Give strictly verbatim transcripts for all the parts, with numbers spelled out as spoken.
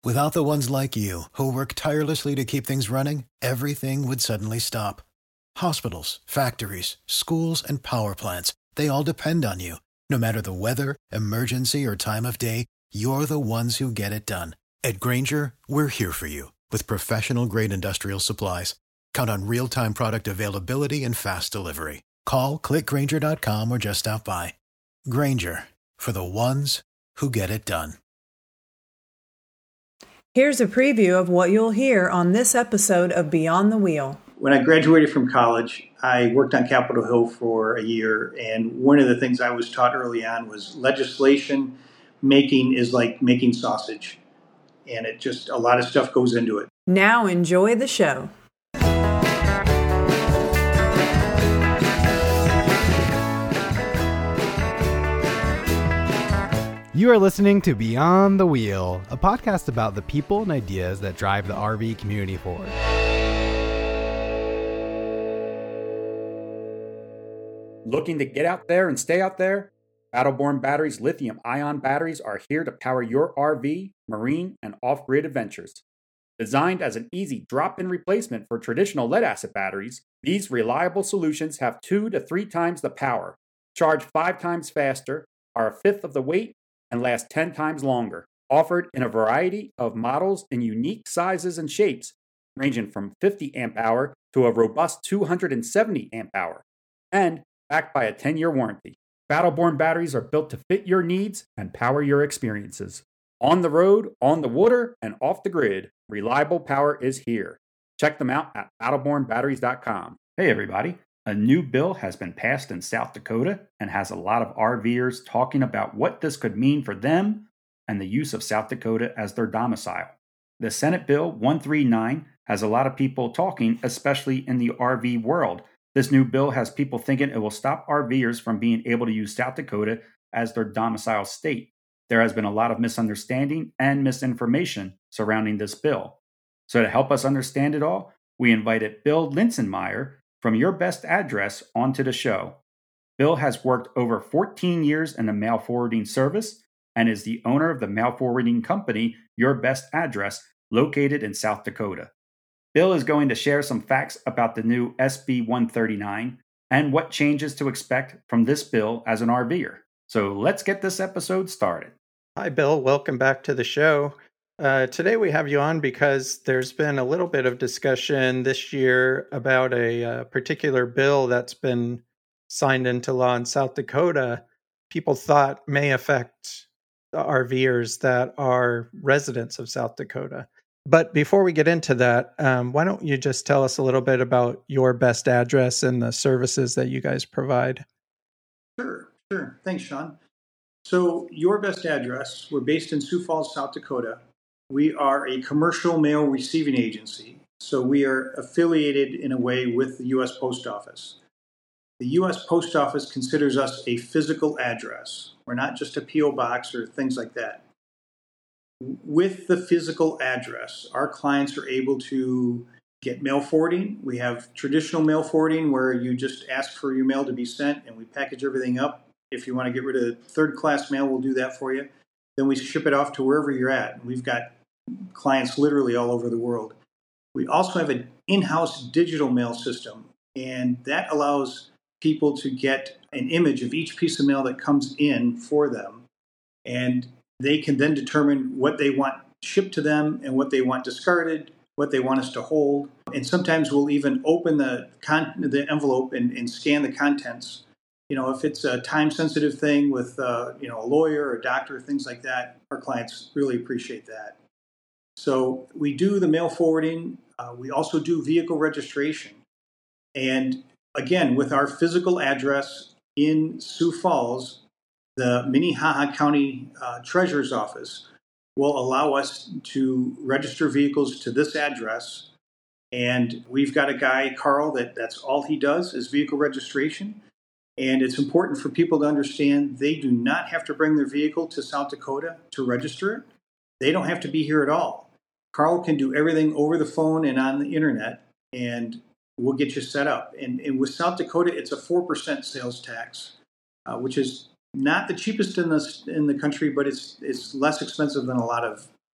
Without the ones like you, who work tirelessly to keep things running, everything would suddenly stop. Hospitals, factories, schools, and power plants, they all depend on you. No matter the weather, emergency, or time of day, you're the ones who get it done. At Grainger, we're here for you with professional-grade industrial supplies. Count on real-time product availability and fast delivery. Call, click Grainger dot com, or just stop by. Grainger, for the ones who get it done. Here's a preview of what you'll hear on this episode of Beyond the Wheel. When I graduated from college, I worked on Capitol Hill for a year, and one of the things I was taught early on was legislation making is like making sausage, and it just, a lot of stuff goes into it. Now enjoy the show. You are listening to Beyond the Wheel, a podcast about the people and ideas that drive the R V community forward. Looking to get out there and stay out there? Battleborn Batteries lithium-ion batteries are here to power your R V, marine, and off-grid adventures. Designed as an easy drop-in replacement for traditional lead-acid batteries, these reliable solutions have two to three times the power, charge five times faster, are a fifth of the weight, and last ten times longer. Offered in a variety of models in unique sizes and shapes, ranging from fifty amp hour to a robust two hundred seventy amp hour, and backed by a ten-year warranty. Battleborn batteries are built to fit your needs and power your experiences. On the road, on the water, and off the grid, reliable power is here. Check them out at battleborn batteries dot com. Hey everybody, a new bill has been passed in South Dakota and has a lot of RVers talking about what this could mean for them and the use of South Dakota as their domicile. The Senate Bill one thirty-nine has a lot of people talking, especially in the R V world. This new bill has people thinking it will stop RVers from being able to use South Dakota as their domicile state. There has been a lot of misunderstanding and misinformation surrounding this bill. So to help us understand it all, we invited Bill Linsenmeyer from Your Best Address onto the show. Bill has worked over fourteen years in the mail forwarding service and is the owner of the mail forwarding company Your Best Address, located in South Dakota. Bill is going to share some facts about the new S B one thirty-nine and what changes to expect from this bill as an RVer. So let's get this episode started. Hi, Bill. Welcome back to the show. Uh, today we have you on because there's been a little bit of discussion this year about a uh, particular bill that's been signed into law in South Dakota. People thought may affect the RVers that are residents of South Dakota. But before we get into that, um, why don't you just tell us a little bit about Your Best Address and the services that you guys provide? Sure, sure. Thanks, Sean. So Your Best Address, we're based in Sioux Falls, South Dakota. We are a commercial mail receiving agency, so we are affiliated in a way with the U S Post Office. The U S Post Office considers us a physical address. We're not just a P O box or things like that. With the physical address, our clients are able to get mail forwarding. We have traditional mail forwarding where you just ask for your mail to be sent and we package everything up. If you want to get rid of third-class mail, we'll do that for you. Then we ship it off to wherever you're at. We've got clients literally all over the world. We also have an in-house digital mail system, and that allows people to get an image of each piece of mail that comes in for them, and they can then determine what they want shipped to them and what they want discarded, what they want us to hold. And sometimes we'll even open the con- the envelope and, and scan the contents. You know, if it's a time-sensitive thing with, uh, you know, a lawyer or a doctor, things like that, our clients really appreciate that. So we do the mail forwarding. Uh, we also do vehicle registration. And again, with our physical address in Sioux Falls, the Minnehaha County uh, Treasurer's Office will allow us to register vehicles to this address. And we've got a guy, Carl, that that's all he does is vehicle registration. And it's important for people to understand they do not have to bring their vehicle to South Dakota to register it. They don't have to be here at all. Carl can do everything over the phone and on the internet, and we'll get you set up. And, and with South Dakota, it's a four percent sales tax, uh, which is not the cheapest in the in the country, but it's it's less expensive than a lot of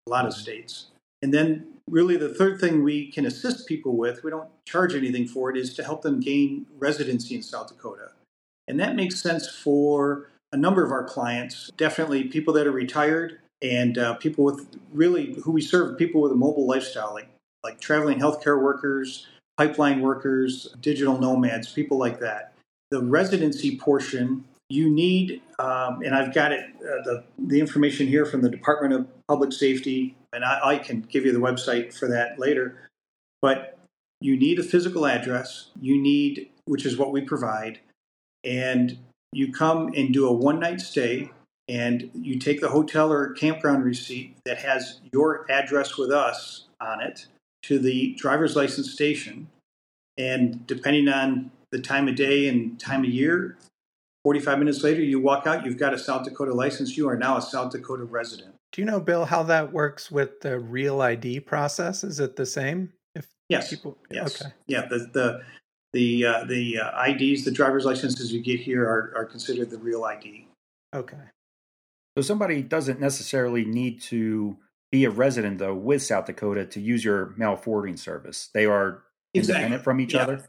a lot of states. And then really the third thing we can assist people with, we don't charge anything for it, is to help them gain residency in South Dakota. And that makes sense for a number of our clients, definitely people that are retired and uh, people with really who we serve, people with a mobile lifestyle, like, like traveling healthcare workers, pipeline workers, digital nomads, people like that. The residency portion, you need, um, and I've got it, uh, the, the information here from the Department of Public Safety, and I, I can give you the website for that later, but you need a physical address, you need, which is what we provide, and you come and do a one-night stay, and you take the hotel or campground receipt that has your address with us on it to the driver's license station, and depending on the time of day and time of year, forty-five minutes later, you walk out, you've got a South Dakota license, you are now a South Dakota resident. Do you know, Bill, how that works with the Real I D process? Is it the same? If yes. People... Yes. Okay. Yeah. The the the uh, the uh, I Ds, the driver's licenses you get here are, are considered the Real I D. Okay. So somebody doesn't necessarily need to be a resident, though, with South Dakota to use your mail forwarding service. They are exactly. independent from each yeah. other?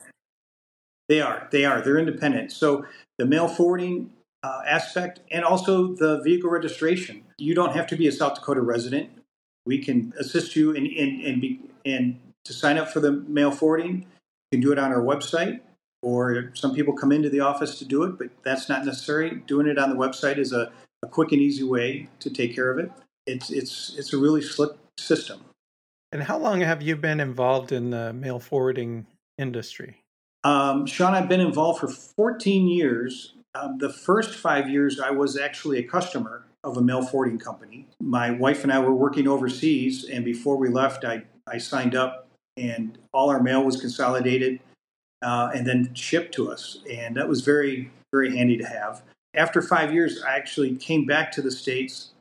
They are. They are. They're independent. So the mail forwarding uh, aspect and also the vehicle registration, you don't have to be a South Dakota resident. We can assist you in, in, in, be, in to sign up for the mail forwarding. You can do it on our website, or some people come into the office to do it, but that's not necessary. Doing it on the website is a, a quick and easy way to take care of it. It's it's it's a really slick system. And how long have you been involved in the mail forwarding industry? Um, Sean, I've been involved for fourteen years. Um, the first five years, I was actually a customer of a mail forwarding company. My wife and I were working overseas, and before we left, I, I signed up, and all our mail was consolidated uh, and then shipped to us. And that was very, very handy to have. After five years, I actually came back to the States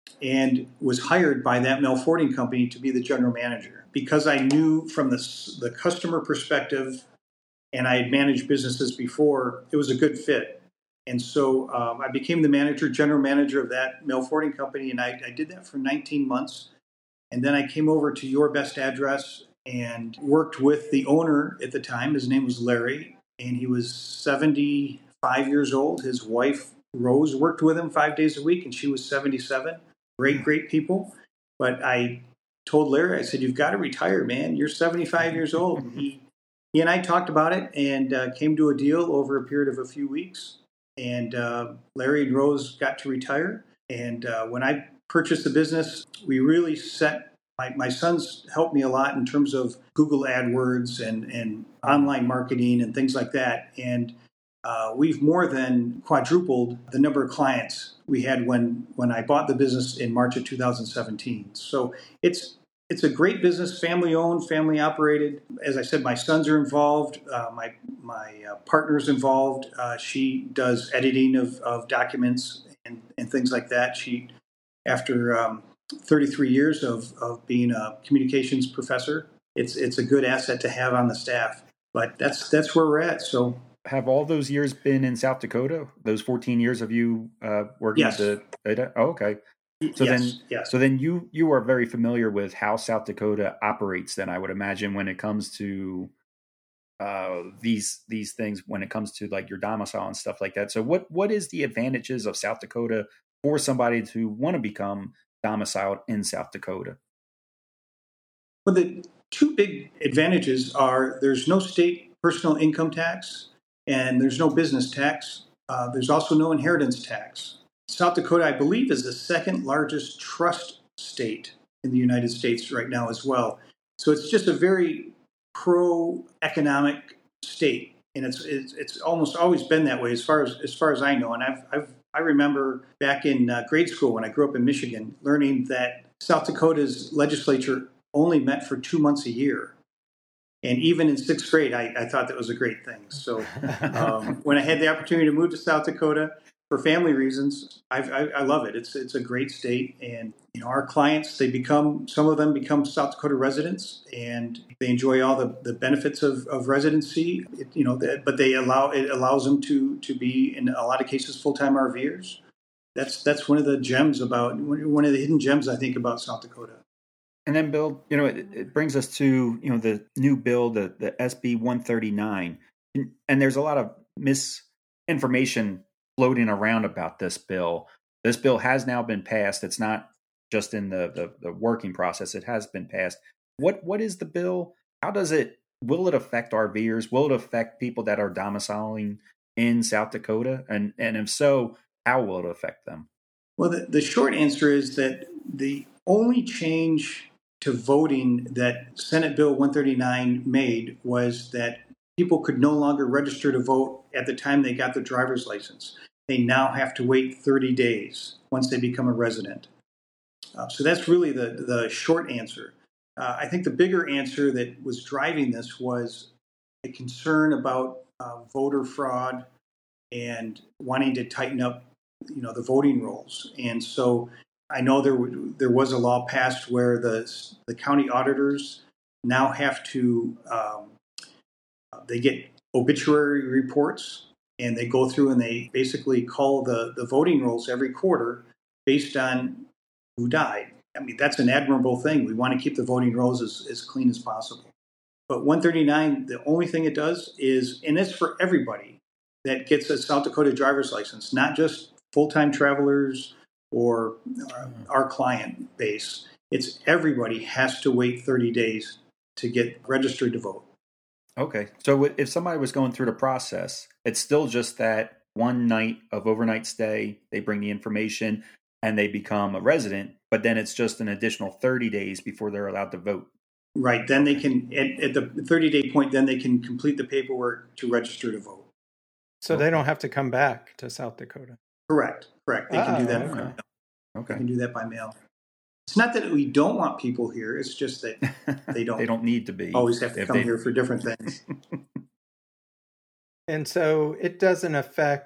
and was hired by that mail forwarding company to be the general manager. Because I knew from the, the customer perspective, and I had managed businesses before, it was a good fit. And so um, I became the manager, general manager of that mail forwarding company, and I, I did that for nineteen months. And then I came over to Your Best Address and worked with the owner at the time. His name was Larry, and he was seventy-five years old. His wife, Rose, worked with him five days a week, and she was seventy-seven. Great, great people. But I told Larry, I said, you've got to retire, man. You're seventy-five years old. And he, he and I talked about it and uh, came to a deal over a period of a few weeks. And uh, Larry and Rose got to retire. And uh, when I purchased the business, we really set, my, my sons helped me a lot in terms of Google AdWords and, and online marketing and things like that. And uh, we've more than quadrupled the number of clients we had when, when I bought the business in March of two thousand seventeen. So it's It's a great business, family-owned, family-operated. As I said, my sons are involved. Uh, my my uh, partner's involved. Uh, she does editing of, of documents and, and things like that. She, after um, thirty-three years of, of being a communications professor, it's it's a good asset to have on the staff. But that's that's where we're at. So, have all those years been in South Dakota? Those fourteen years of you uh, working yes. with the data? Oh, okay. So yes, then, yes. so then you you are very familiar with how South Dakota operates. Then I would imagine when it comes to uh, these these things, when it comes to like your domicile and stuff like that. So what what is the advantages of South Dakota for somebody to want to become domiciled in South Dakota? Well, the two big advantages are there's no state personal income tax and there's no business tax. Uh, there's also no inheritance tax. South Dakota, I believe, is the second largest trust state in the United States right now as well. So it's just a very pro-economic state, and it's it's, it's almost always been that way as far as as far as I know. And I've, I've I remember back in uh, grade school when I grew up in Michigan, learning that South Dakota's legislature only met for two months a year. And even in sixth grade, I, I thought that was a great thing. So um, when I had the opportunity to move to South Dakota, for family reasons, I've, I, I love it. It's it's a great state, and you know our clients, they become some of them become South Dakota residents, and they enjoy all the, the benefits of, of residency. It, you know, that, but they allow it allows them to to be in a lot of cases full time RVers. That's that's one of the gems about one of the hidden gems I think about South Dakota. And then, Bill, you know, it, it brings us to, you know, the new bill, the, the S B one thirty-nine. And, and there's a lot of misinformation floating around about this bill. This bill has now been passed. It's not just in the, the, the working process. It has been passed. What What is the bill? How does it, will it affect RVers? Will it affect people that are domiciling in South Dakota? And, and if so, how will it affect them? Well, the, the short answer is that the only change to voting that Senate Bill one thirty-nine made was that people could no longer register to vote at the time they got their driver's license. They now have to wait thirty days once they become a resident. Uh, so that's really the, the short answer. Uh, I think the bigger answer that was driving this was a concern about uh, voter fraud and wanting to tighten up, you know, the voting rolls. And so I know there there was a law passed where the the county auditors now have to um, they get obituary reports, and they go through and they basically call the the voting rolls every quarter based on who died. I mean, that's an admirable thing. We want to keep the voting rolls as, as clean as possible. But one thirty-nine, the only thing it does is, and it's for everybody that gets a South Dakota driver's license, not just full-time travelers or uh, our client base. It's everybody has to wait thirty days to get registered to vote. Okay. So if somebody was going through the process, it's still just that one night of overnight stay, they bring the information and they become a resident, but then it's just an additional thirty days before they're allowed to vote. Right. Then they can, at, at the thirty-day point, then they can complete the paperwork to register to vote. So they don't have to come back to South Dakota. Correct. Correct. They can Ah, do that. okay. By mail. Okay. They can do that by mail. It's not that we don't want people here. It's just that they don't. They don't need to be. Always have to if come they- here for different things. And so it doesn't affect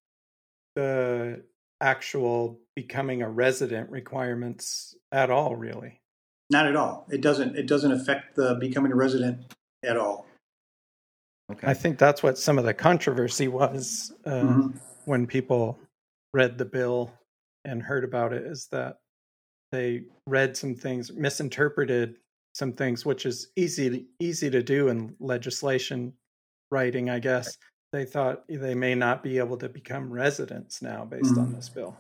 the actual becoming a resident requirements at all, really. Not at all. It doesn't. It doesn't affect the becoming a resident at all. Okay. I think that's what some of the controversy was uh, Mhm. when people read the bill and heard about it, is that they read some things, misinterpreted some things, which is easy to, easy to do in legislation writing, I guess. They thought they may not be able to become residents now based on Mhm. this bill.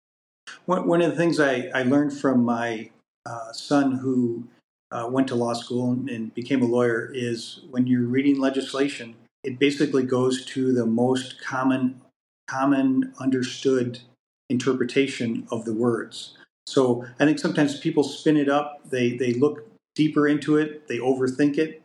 One, one of the things I, I learned from my uh, son who uh, went to law school and, and became a lawyer is when you're reading legislation, it basically goes to the most common, common understood interpretation of the words. So I think sometimes people spin it up. They they look deeper into it. They overthink it,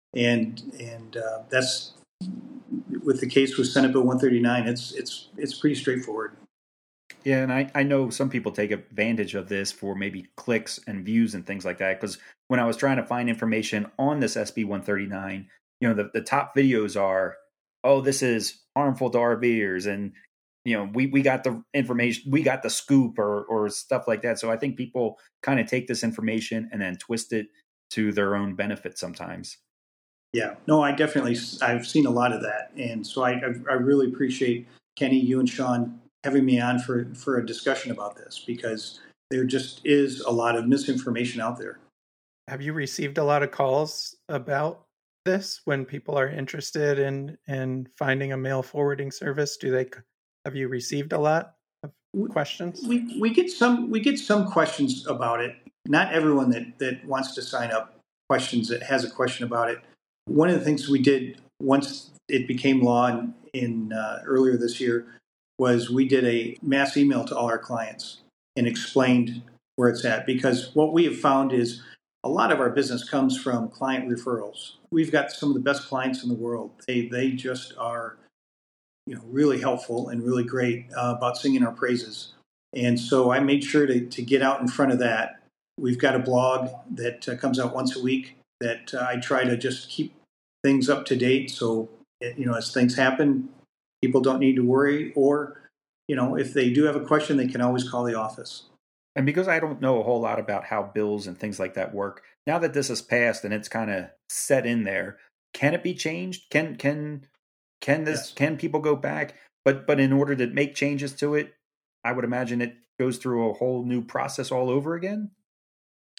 and and uh, that's with the case with Senate Bill one thirty-nine. It's it's it's pretty straightforward. Yeah, and I, I know some people take advantage of this for maybe clicks and views and things like that. Because when I was trying to find information on this S B one thirty-nine, you know, the, the top videos are, oh, this is harmful to RVers, and you know, we, we got the information, we got the scoop, or or stuff like that. So I think people kind of take this information and then twist it to their own benefit sometimes. Yeah, no, I definitely, I've seen a lot of that. And so I, I, I really appreciate Kenny, you and Sean having me on for, for a discussion about this, because there just is a lot of misinformation out there. Have you received a lot of calls about this when people are interested in, in finding a mail forwarding service? Do they, have you received a lot of questions? We we get some we get some questions about it. Not everyone that, that wants to sign up questions that has a question about it. One of the things we did once it became law in, in uh, earlier this year was we did a mass email to all our clients and explained where it's at, because what we have found is a lot of our business comes from client referrals. We've got some of the best clients in the world. They they just are, you know, really helpful and really great uh, about singing our praises. And so I made sure to, to get out in front of that. We've got a blog that uh, comes out once a week that uh, I try to just keep things up to date. So, you know, as things happen, people don't need to worry. Or, you know, if they do have a question, they can always call the office. And because I don't know a whole lot about how bills and things like that work, now that this is passed and it's kind of set in there, can it be changed? Can can can this Yes. can people go back? But but in order to make changes to it, I would imagine it goes through a whole new process all over again.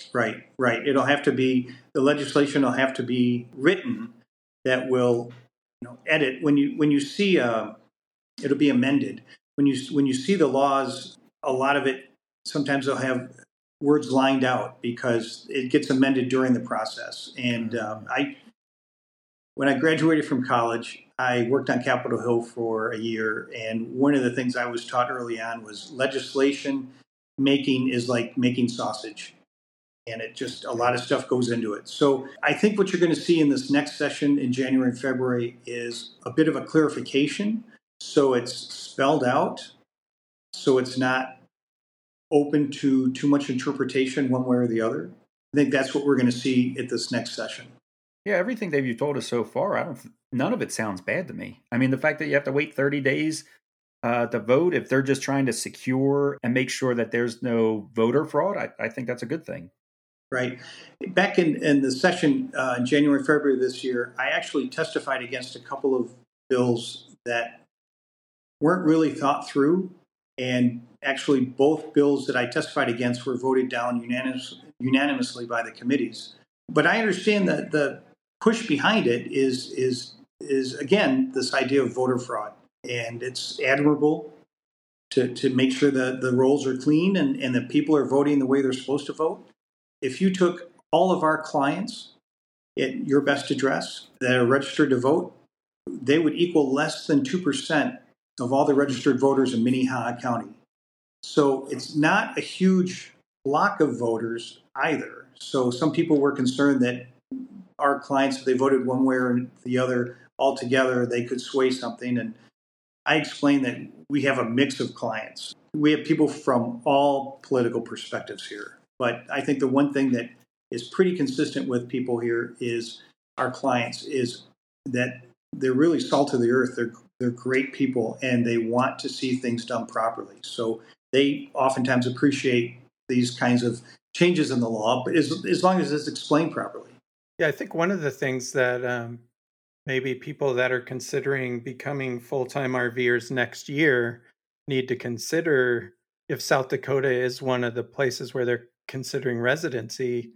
Right, right. It'll have to be, the legislation will have to be written that will, you know, edit when you when you see uh, it'll be amended. When you when you see the laws, a lot of it sometimes they'll have words lined out because it gets amended during the process. And um, I, when I graduated from college, I worked on Capitol Hill for a year, and one of the things I was taught early on was legislation making is like making sausage. And it just, a lot of stuff goes into it. So I think what you're going to see in this next session in January and February is a bit of a clarification. So it's spelled out. So it's not open to too much interpretation one way or the other. I think that's what we're going to see at this next session. Yeah, everything that you've told us so far, I don't. None of it sounds bad to me. I mean, the fact that you have to wait thirty days uh, to vote, if they're just trying to secure and make sure that there's no voter fraud, I, I think that's a good thing. Right. Back in, in the session uh, in January, February this year, I actually testified against a couple of bills that weren't really thought through. And actually, both bills that I testified against were voted down unanimous, unanimously by the committees. But I understand that the push behind it is, is, is again, this idea of voter fraud. And it's admirable to, to make sure that the rolls are clean and, and that people are voting the way they're supposed to vote. If you took all of our clients at your best address that are registered to vote, they would equal less than two percent of all the registered voters in Minnehaha County. So it's not a huge block of voters either. So some people were concerned that our clients, if they voted one way or the other altogether, they could sway something. And I explained that we have a mix of clients. We have people from all political perspectives here. But I think the one thing that is pretty consistent with people here is our clients is that they're really salt of the earth. They're they're great people and they want to see things done properly. So they oftentimes appreciate these kinds of changes in the law, but as, as long as it's explained properly. Yeah, I think one of the things that um, maybe people that are considering becoming full-time RVers next year need to consider, if South Dakota is one of the places where they're considering residency,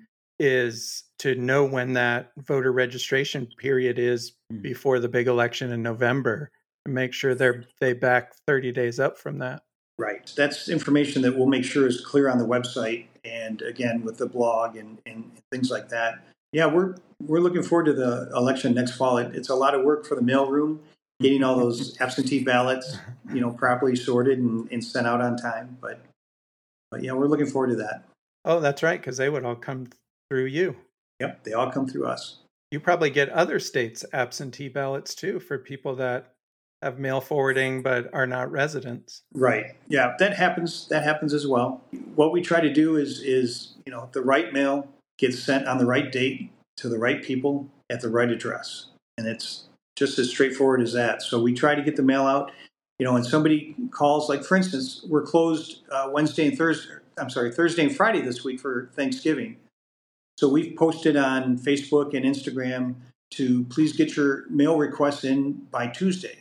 is to know when that voter registration period is before the big election in November, and make sure they're they back thirty days up from that. Right. That's information that we'll make sure is clear on the website, and again with the blog and, and things like that. Yeah, we're we're looking forward to the election next fall. It, it's a lot of work for the mailroom, getting all those absentee ballots, you know, properly sorted and, and sent out on time. But but yeah, we're looking forward to that. Oh, that's right, because they would all come through you. Yep, they all come through us. You probably get other states' absentee ballots, too, for people that have mail forwarding but are not residents. Right. Yeah, that happens. That happens as well. What we try to do is, is you know, the right mail gets sent on the right date to the right people at the right address. And it's just as straightforward as that. So we try to get the mail out. You know, when somebody calls, like, for instance, we're closed uh, Wednesday and Thursday. I'm sorry, Thursday and Friday this week for Thanksgiving. So we've posted on Facebook and Instagram to please get your mail requests in by Tuesday.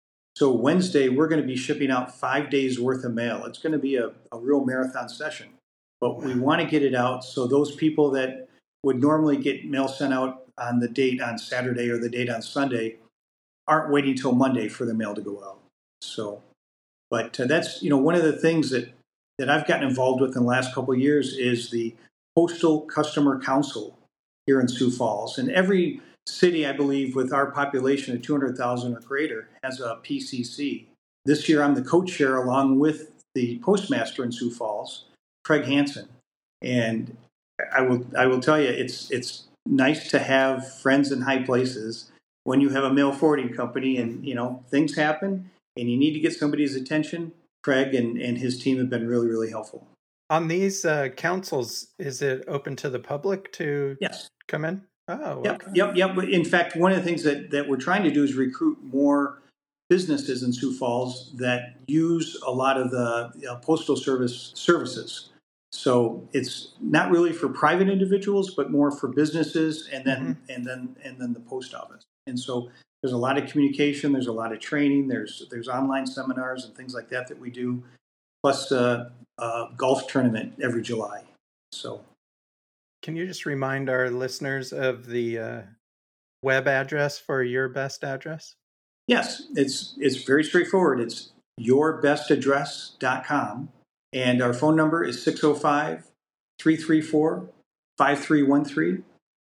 So Wednesday, we're going to be shipping out five days worth of mail. It's going to be a, a real marathon session. But we want to get it out so those people that would normally get mail sent out on the date on Saturday or the date on Sunday aren't waiting till Monday for the mail to go out. So, but uh, that's, you know, one of the things that that I've gotten involved with in the last couple of years is the Postal Customer Council here in Sioux Falls. And every city, I believe, with our population of two hundred thousand or greater has a P C C. This year, I'm the co-chair along with the postmaster in Sioux Falls, Craig Hansen. And I will I will tell you, it's it's nice to have friends in high places when you have a mail forwarding company and, you know, things happen and you need to get somebody's attention. Craig and, and his team have been really, really helpful. On these uh, councils, is it open to the public to yes. come in? Oh, yep, okay. yep, yep. In fact, one of the things that, that we're trying to do is recruit more businesses in Sioux Falls that use a lot of the you know, postal service services. So it's not really for private individuals, but more for businesses, and then mm-hmm. and then and then the post office. And so there's a lot of communication, there's a lot of training, there's there's online seminars and things like that that we do, plus a uh, uh, golf tournament every July. So can you just remind our listeners of the uh, web address for Your Best Address? Yes, it's it's very straightforward. It's your best address dot com, and our phone number is six oh five, three three four, five three one three.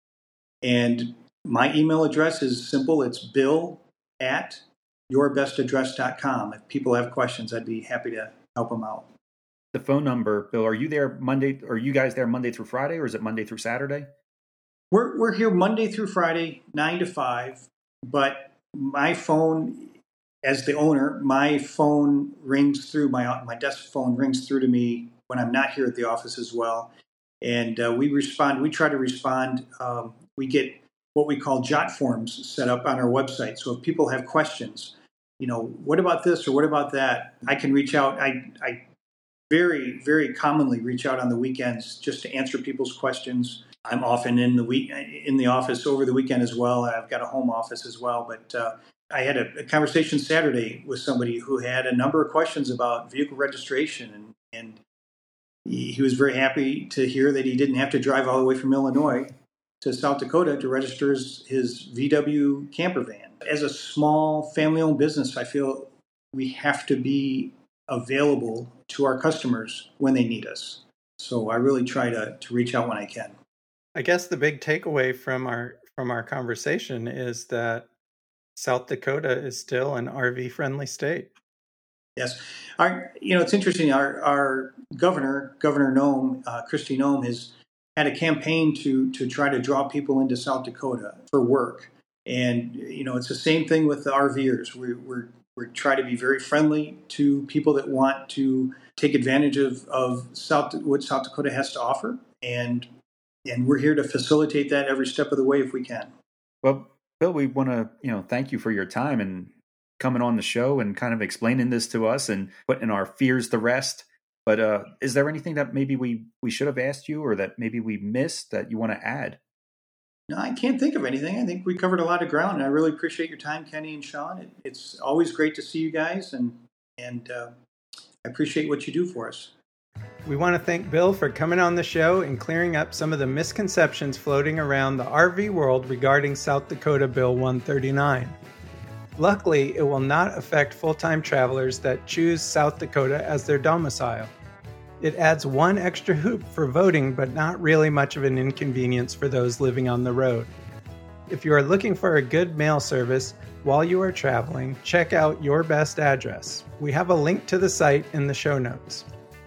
And my email address is simple. It's bill at your best address dot com. If people have questions, I'd be happy to help them out. The phone number, Bill, are you there Monday? Are you guys there Monday through Friday, or is it Monday through Saturday? We're we're here Monday through Friday, nine to five. But my phone, as the owner, my phone rings through my my desk phone rings through to me when I'm not here at the office as well. And uh, we respond. We try to respond. Um, we get what we call jot forms set up on our website. So if people have questions, you know, what about this or what about that, I can reach out. I I. very, very commonly reach out on the weekends just to answer people's questions. I'm often in the week in the office over the weekend as well. I've got a home office as well. But uh, I had a, a conversation Saturday with somebody who had a number of questions about vehicle registration, and, and he, he was very happy to hear that he didn't have to drive all the way from Illinois to South Dakota to register his, his V W camper van. As a small family-owned business, I feel we have to be available to our customers when they need us. So I really try to, to reach out when I can. I guess the big takeaway from our from our conversation is that South Dakota is still an R V friendly state. Yes. Our, you know, it's interesting. Our our governor, Governor Noem, uh, Kristi Noem, has had a campaign to to try to draw people into South Dakota for work. And, you know, it's the same thing with the RVers. We, we're We try to be very friendly to people that want to take advantage of, of South, what South Dakota has to offer. And and we're here to facilitate that every step of the way if we can. Well, Bill, we want to you know thank you for your time and coming on the show and kind of explaining this to us and putting our fears to rest. But uh, is there anything that maybe we, we should have asked you or that maybe we missed that you want to add? No, I can't think of anything. I think we covered a lot of ground, and I really appreciate your time, Kenny and Sean. It, it's always great to see you guys, and and uh, I appreciate what you do for us. We want to thank Bill for coming on the show and clearing up some of the misconceptions floating around the R V world regarding South Dakota Bill one thirty-nine. Luckily, it will not affect full-time travelers that choose South Dakota as their domicile. It adds one extra hoop for voting, but not really much of an inconvenience for those living on the road. If you are looking for a good mail service while you are traveling, check out Your Best Address. We have a link to the site in the show notes.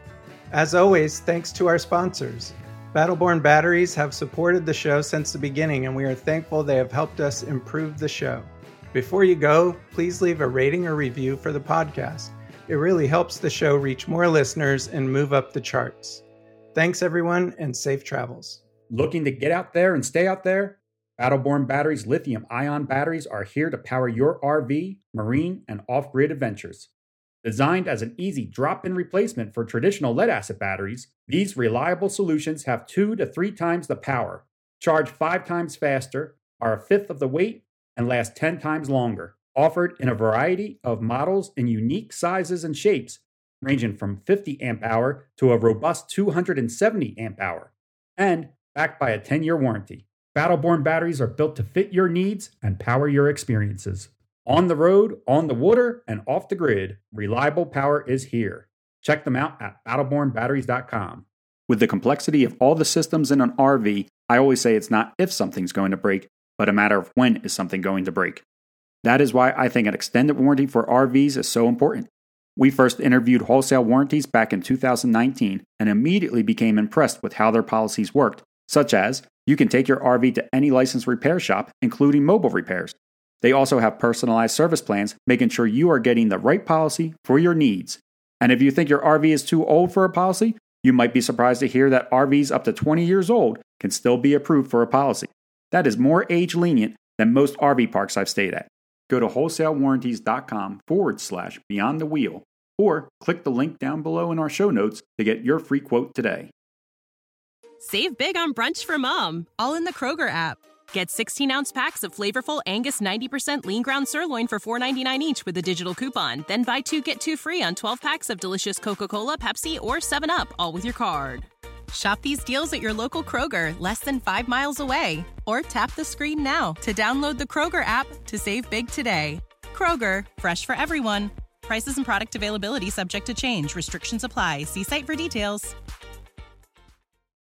As always, thanks to our sponsors. Battleborn Batteries have supported the show since the beginning, and we are thankful they have helped us improve the show. Before you go, please leave a rating or review for the podcast. It really helps the show reach more listeners and move up the charts. Thanks, everyone, and safe travels. Looking to get out there and stay out there? Battleborn Batteries lithium-ion batteries are here to power your R V, marine, and off-grid adventures. Designed as an easy drop-in replacement for traditional lead-acid batteries, these reliable solutions have two to three times the power, charge five times faster, are a fifth of the weight, and last ten times longer. Offered in a variety of models in unique sizes and shapes, ranging from fifty amp hour to a robust two hundred seventy amp hour, and backed by a ten-year warranty. Battleborn batteries are built to fit your needs and power your experiences. On the road, on the water, and off the grid, reliable power is here. Check them out at battleborn batteries dot com. With the complexity of all the systems in an R V, I always say it's not if something's going to break, but a matter of when is something going to break. That is why I think an extended warranty for R Vs is so important. We first interviewed Wholesale Warranties back in two thousand nineteen and immediately became impressed with how their policies worked, such as you can take your R V to any licensed repair shop, including mobile repairs. They also have personalized service plans, making sure you are getting the right policy for your needs. And if you think your R V is too old for a policy, you might be surprised to hear that R Vs up to twenty years old can still be approved for a policy. That is more age lenient than most R V parks I've stayed at. Go to wholesalewarranties.com forward slash beyond the wheel or click the link down below in our show notes to get your free quote today. Save big on brunch for mom, all in the Kroger app. Get sixteen ounce packs of flavorful Angus ninety percent lean ground sirloin for four ninety-nine each with a digital coupon. Then buy two, get two free on twelve packs of delicious Coca-Cola, Pepsi, or seven up, all with your card. Shop these deals at your local Kroger, less than five miles away. Or tap the screen now to download the Kroger app to save big today. Kroger, fresh for everyone. Prices and product availability subject to change. Restrictions apply. See site for details.